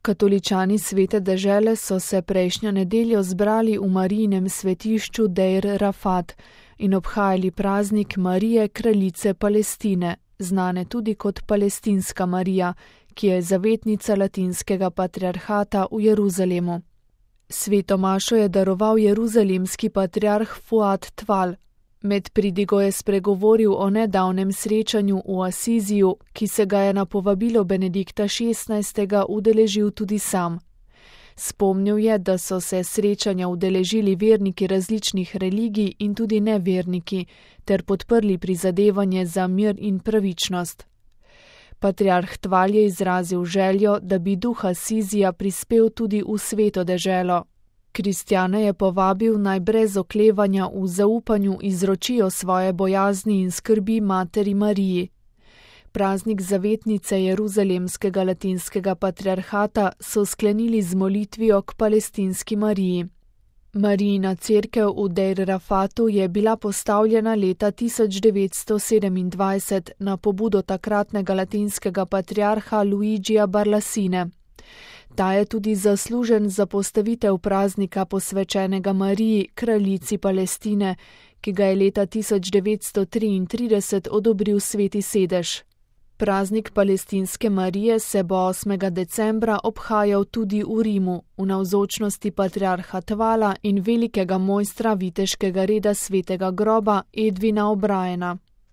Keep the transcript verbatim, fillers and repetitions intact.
Katoličani Svete dežele so se prejšnjo nedeljo zbrali v Marijinem svetišču Deir Rafat in obhajali praznik Marije, kraljice Palestine, znane tudi kot Palestinska Marija, ki je zavetnica latinskega patriarhata v Jeruzalemu. Sveto mašo je daroval jeruzalemski patriarh Fuad Tval. Med pridigo je spregovoril o nedavnem srečanju v Asiziju, ki se ga je na povabilo Benedikta šestnajstega udeležil tudi sam. Spomnil je, da so se srečanja udeležili verniki različnih religij in tudi neverniki, ter podprli prizadevanje za mir in pravičnost. Patriarh Tval je izrazil željo, da bi duh Asizija prispel tudi v Sveto deželo. Kristjane je povabil, naj brez oklevanja v zaupanju izročijo svoje bojazni in skrbi materi Mariji. Praznik zavetnice jeruzalemskega latinskega patriarhata so sklenili z molitvijo k Palestinski Mariji. Marijina cerkev v Deir Rafatu je bila postavljena leta tisoč devetsto sedemindvajset na pobudo takratnega latinskega patriarha Luigija Barlasine. Ta je tudi zaslužen za postavitev praznika posvečenega Mariji, kraljici Palestine, ki ga je leta tisoč devetsto triintrideset odobril Sveti sedež. Praznik Palestinske Marije se bo osmega decembra obhajal tudi v Rimu, v navzočnosti patriarha Tvala in velikega mojstra viteškega reda svetega groba Edvina O'Briena.